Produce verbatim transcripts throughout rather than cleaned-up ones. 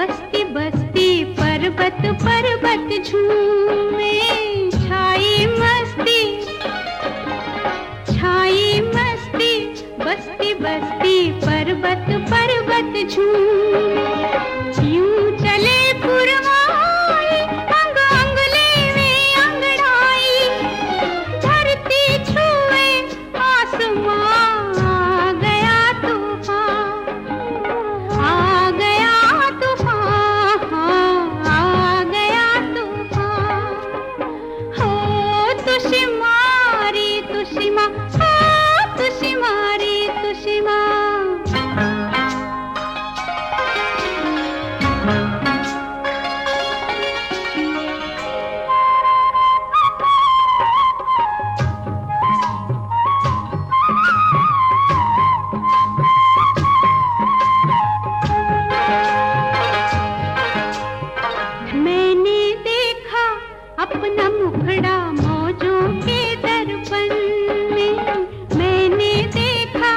बस्ती बस्ती पर्वत पर्वत झूमे, छाई मस्ती छाई मस्ती, बस्ती बस्ती पर्वत पर्वत झूमे। यूं चले पुरवाई, अंग अंग लेवे अंगड़ाई, धरती छुए आसमां, आ गया तूफान, आ गया तूफान, आ गया तूफान। हो तुशी मारी तुशी माँ, हो तुशी मारी तुशी माँ। मैंने देखा अपना मुखड़ा मौजों के दर्पण में, मैंने देखा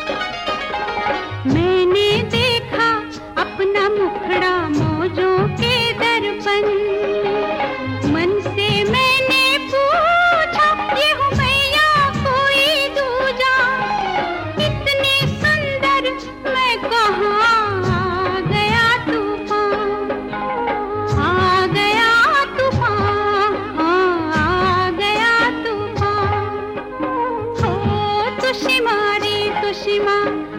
मैंने देखा अपना मुखड़ा मौजों के दर्पण में। मन से मैंने पूछा, ये हूँ मैं या कोई दूजा, इतनी सुंदर मैं कहाँ। आ गया तूफान, आ गया तूफान, आ गया तूफान। हो तुशी मारी तुशी माँ,